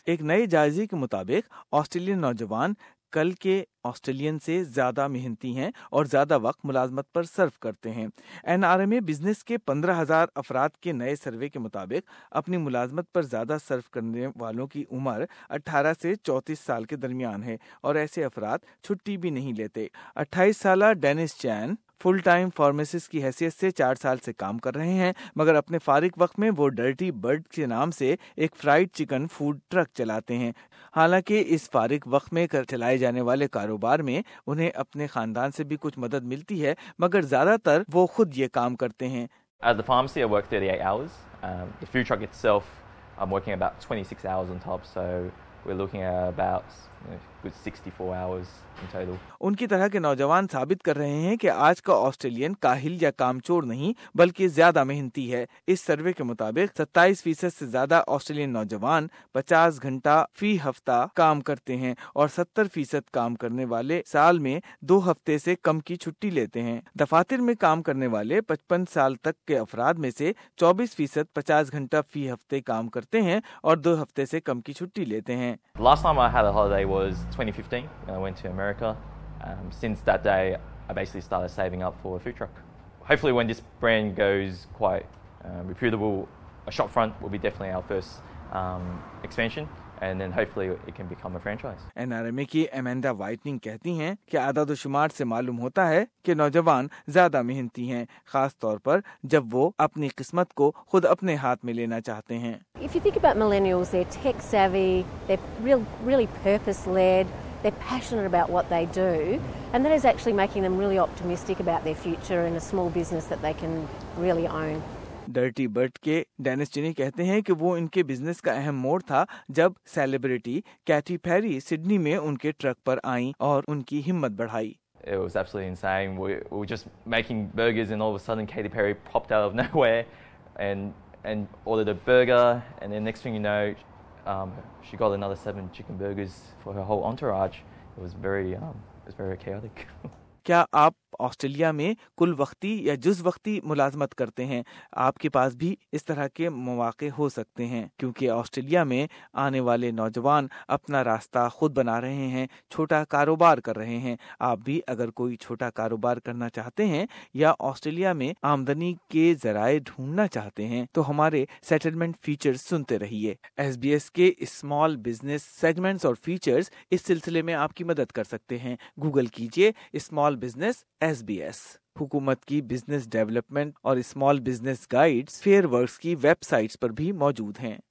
ایک نئے جائزے کے مطابق آسٹریلین نوجوان کل کے آسٹریلین سے زیادہ محنتی ہیں اور زیادہ وقت ملازمت پر صرف کرتے ہیں۔ NRMA بزنس کے 15,000 افراد کے نئے سروے کے مطابق اپنی ملازمت پر زیادہ صرف کرنے والوں کی عمر 18 سے 34 سال کے درمیان ہے اور ایسے افراد چھٹی بھی نہیں لیتے۔ 28 سالہ ڈینس چین فل ٹائم فارمیسسٹ کی حیثیت سے 4 سال سے کام کر رہے ہیں، مگر اپنے فارغ وقت میں وہ ڈرٹی برڈ کے نام سے ایک فرائیڈ چکن فوڈ ٹرک چلاتے ہیں۔ حالانکہ اس فارغ وقت میں چلائے جانے والے کاروبار میں انہیں اپنے خاندان سے بھی کچھ مدد ملتی ہے، مگر زیادہ تر وہ خود یہ کام کرتے ہیں۔ At the pharmacy, I work 38 hours. The food truck itself, I'm working about 26 hours on top, so we're looking at about good 64 hours in total. ان کی طرح کے نوجوان ثابت کر رہے ہیں کہ آج کا آسٹریلین کاہل یا کامچور نہیں بلکہ زیادہ محنتی ہے۔ اس سروے کے مطابق 27% سے زیادہ آسٹریلین نوجوان 50 گھنٹہ فی ہفتہ کام کرتے ہیں اور 70% کام کرنے والے سال میں 2 ہفتے سے کم کی چھٹی لیتے ہیں۔ دفاتر میں کام کرنے والے 55 سال تک کے افراد میں سے 24% 50 گھنٹہ فی ہفتے کام کرتے ہیں اور 2 ہفتے سے کم کی چھٹی لیتے ہیں۔ Last time I had a holiday was 2015 when I went to America. Since that day, I basically started saving up for a food truck. Hopefully when this brand goes quite reputable, a shop front will be definitely our first expansion. And then hopefully it can become a franchise. NRMA کی ایمینڈا وائٹنگ کہتی ہیں کہ اعداد و شمار سے معلوم ہوتا ہے کہ نوجوان زیادہ محنتی ہیں، خاص طور پر جب وہ اپنی قسمت کو خود اپنے ہاتھ میں لینا چاہتے ہیں۔ If you think about millennials, they're tech savvy, they're really purpose led, they're passionate about what they do, and that is actually making them really optimistic about their future in a small business that they can really own. Dirty bird کے dance چینی کہتے ہیں کہ وہ ان کے business کا اہم موڑ تھا جب سیلیبریٹی کیٹی پیری سڈنی میں ان کے ٹرک پر آئیں اور ان کی ہمت بڑھائی۔ It was absolutely insane. We were just making burgers and all of a sudden Katy Perry popped out of nowhere and ordered a burger, and then next thing you know, she got another 7 chicken burgers for her whole entourage. It was very chaotic. کیا آپ Australia میں کل وقتی یا جز وقتی ملازمت کرتے ہیں؟ آپ کے پاس بھی اس طرح کے مواقع ہو سکتے ہیں، کیونکہ آسٹریلیا میں آنے والے نوجوان اپنا راستہ خود بنا رہے ہیں، چھوٹا کاروبار کر رہے ہیں۔ آپ بھی اگر کوئی چھوٹا کاروبار کرنا چاہتے ہیں یا آسٹریلیا میں آمدنی کے ذرائع ڈھونڈنا چاہتے ہیں تو ہمارے سیٹلمنٹ فیچرز سنتے رہیے۔ SBS کے اسمال بزنس سیگمنٹس اور فیچرز اس سلسلے میں آپ کی مدد کر سکتے ہیں۔ گوگل کیجئے اسمال بزنس SBS۔ حکومت کی بزنس ڈیولپمنٹ اور small business guides fair works کی ویب سائٹس پر بھی موجود ہیں۔